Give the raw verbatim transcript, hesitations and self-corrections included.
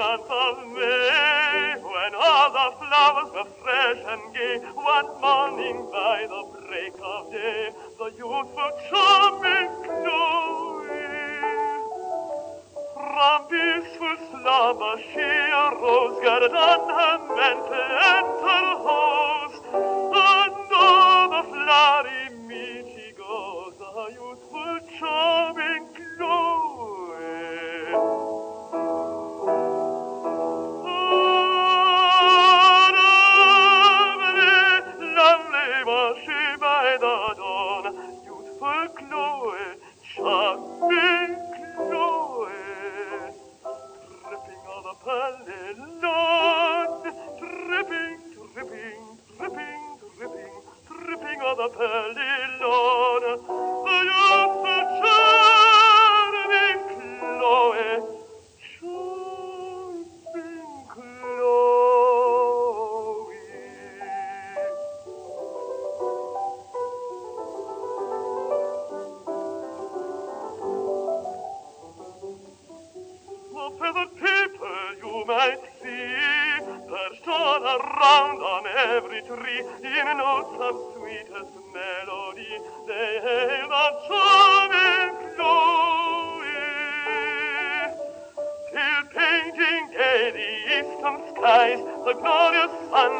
month of May, when all the flowers were fresh and gay, one morning by the break of day, the youthful charming Chloe, from peaceful slumber she arose, girded on her mantle and her hose, and o'er the flowery mead she goes, the youthful charming Chloe. By the dawn, youthful Chloe, charming Chloe, dripping on the pearly lawn, dripping, dripping, dripping, dripping, dripping on the pearly lawn, the youthful charming Chloe, charming Chloe. The feathered people you might see, perched all around on every tree, in notes of sweetest melody, they hail the charming Chloe. Till painting gay the eastern skies, the glorious sun